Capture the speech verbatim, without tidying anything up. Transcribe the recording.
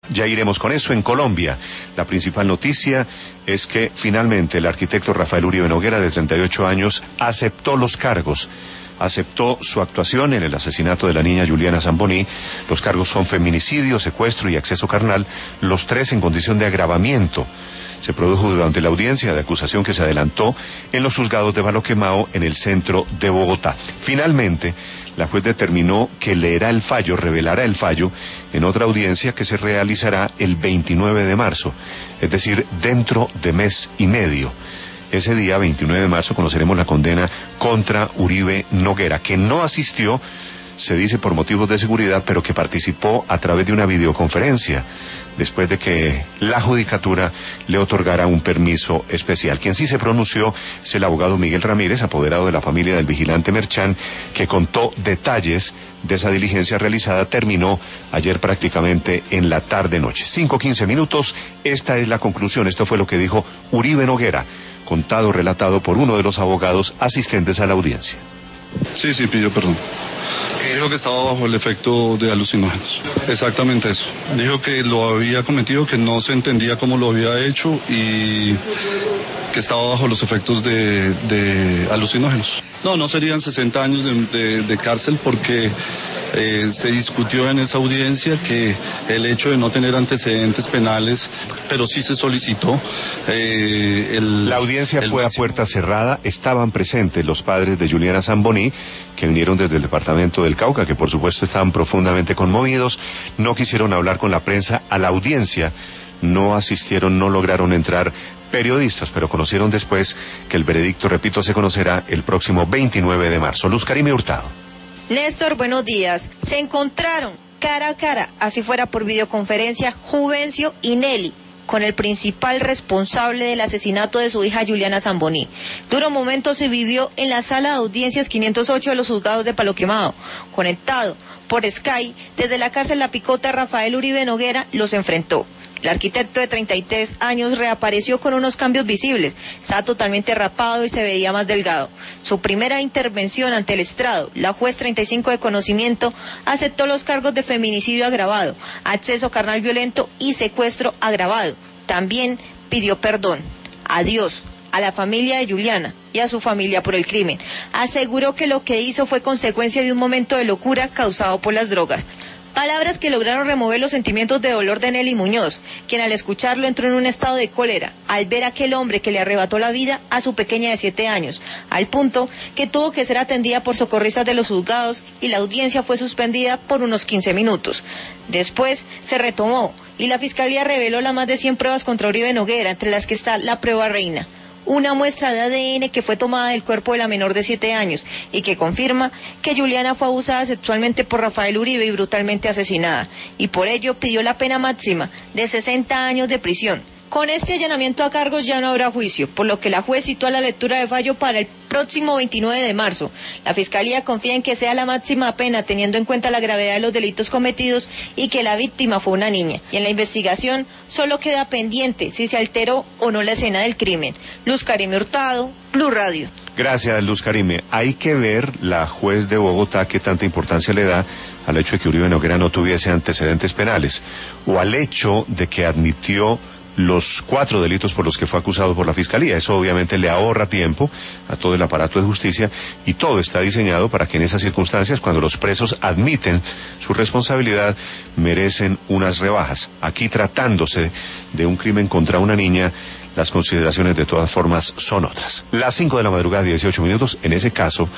Ya iremos con eso. En Colombia, la principal noticia es que finalmente el arquitecto Rafael Uribe Noguera, de treinta y ocho años, aceptó los cargos. Aceptó su actuación en el asesinato de la niña Juliana Zamboní. Los cargos son feminicidio, secuestro y acceso carnal, los tres en condición de agravamiento. Se produjo durante la audiencia de acusación que se adelantó en los juzgados de Baloquemao, en el centro de Bogotá. Finalmente, la juez determinó que leerá el fallo, revelará el fallo, en otra audiencia que se realizará el veintinueve de marzo, es decir, dentro de mes y medio. Ese día, veintinueve de marzo, conoceremos la condena contra Uribe Noguera, que no asistió, se dice por motivos de seguridad, pero que participó a través de una videoconferencia, después de que la judicatura le otorgara un permiso especial. Quien sí se pronunció es el abogado Miguel Ramírez, apoderado de la familia del vigilante Merchán, que contó detalles de esa diligencia realizada. Terminó ayer prácticamente en la tarde-noche. Cinco, quince minutos, esta es la conclusión. Esto fue lo que dijo Uribe Noguera, contado, relatado por uno de los abogados asistentes a la audiencia. Sí, sí, pidió perdón. Dijo que estaba bajo el efecto de alucinógenos. Exactamente eso. Dijo que lo había cometido, que no se entendía cómo lo había hecho y que estaba bajo los efectos de, de alucinógenos. No, no serían sesenta años de, de, de cárcel porque eh, se discutió en esa audiencia que el hecho de no tener antecedentes penales, pero sí se solicitó eh, el... La audiencia el fue máximo. a puerta cerrada. Estaban presentes los padres de Juliana Zamboní, que vinieron desde el departamento del Cauca, que por supuesto estaban profundamente conmovidos. No quisieron hablar con la prensa. A la audiencia no asistieron, no lograron entrar periodistas, pero conocieron después que el veredicto, repito, se conocerá el próximo veintinueve de marzo. Luz Karime Hurtado. Néstor, buenos días. Se encontraron cara a cara, así fuera por videoconferencia, Juvencio y Nelly, con el principal responsable del asesinato de su hija Juliana Zamboní. Duro momento se vivió en la sala de audiencias quinientos ocho de los juzgados de Baloquemao. Conectado por Sky, desde la cárcel La Picota, Rafael Uribe Noguera los enfrentó. El arquitecto de treinta y tres años reapareció con unos cambios visibles. Estaba totalmente rapado y se veía más delgado. Su primera intervención ante el estrado, la juez treinta y cinco de conocimiento, aceptó los cargos de feminicidio agravado, acceso carnal violento y secuestro agravado. También pidió perdón a Dios, a la familia de Juliana y a su familia por el crimen. Aseguró que lo que hizo fue consecuencia de un momento de locura causado por las drogas. Palabras que lograron remover los sentimientos de dolor de Nelly Muñoz, quien al escucharlo entró en un estado de cólera al ver a aquel hombre que le arrebató la vida a su pequeña de siete años, al punto que tuvo que ser atendida por socorristas de los juzgados y la audiencia fue suspendida por unos quince minutos. Después se retomó y la fiscalía reveló las más de cien pruebas contra Uribe Noguera, entre las que está la prueba reina, una muestra de A D N que fue tomada del cuerpo de la menor de siete años y que confirma que Juliana fue abusada sexualmente por Rafael Uribe y brutalmente asesinada, y por ello pidió la pena máxima de sesenta años de prisión. Con este allanamiento a cargos ya no habrá juicio, por lo que la juez citó la lectura de fallo para el próximo veintinueve de marzo. La Fiscalía confía en que sea la máxima pena, teniendo en cuenta la gravedad de los delitos cometidos y que la víctima fue una niña. Y en la investigación solo queda pendiente si se alteró o no la escena del crimen. Luz Karime Hurtado, Blue Radio. Gracias, Luz Karime. Hay que ver la juez de Bogotá qué tanta importancia le da al hecho de que Uribe Noguera no tuviese antecedentes penales, o al hecho de que admitió los cuatro delitos por los que fue acusado por la Fiscalía. Eso obviamente le ahorra tiempo a todo el aparato de justicia, y todo está diseñado para que en esas circunstancias, cuando los presos admiten su responsabilidad, merecen unas rebajas. Aquí, tratándose de un crimen contra una niña, las consideraciones de todas formas son otras. Las cinco de la madrugada, dieciocho minutos, en ese caso